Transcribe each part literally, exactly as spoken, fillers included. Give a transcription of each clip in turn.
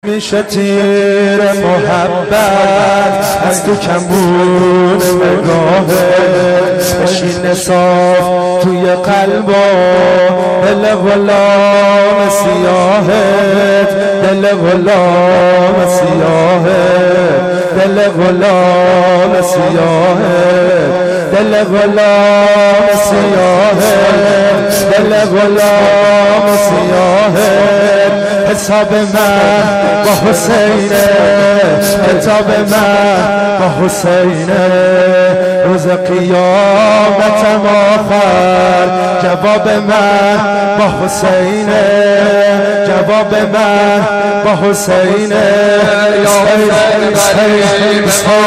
میشه تیر محبت از تو کمون نگاهت بشینه صاف توی قلبا دل غلام سیاهت دل غلام سیاهت دل غلام سیاهت دل غلام سیاهت دل غلام سیاهت حساب من با حسینه کتاب من با حسینه روز قیامتم آخر جواب من با حسینه جواب من با حسینه یا حسین حسین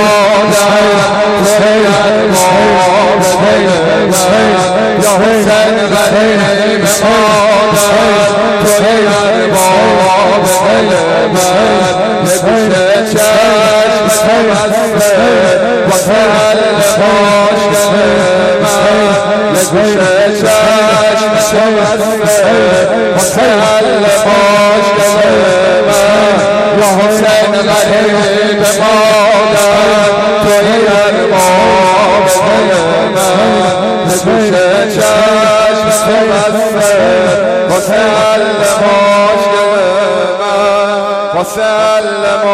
وسلم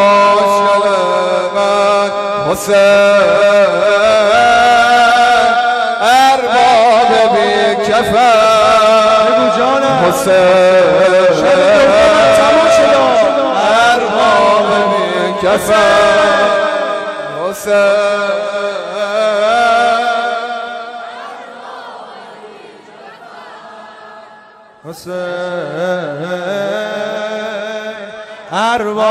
من حسین ارباب بی کفن حسین ارباب بی کفن حسین حسین ارباب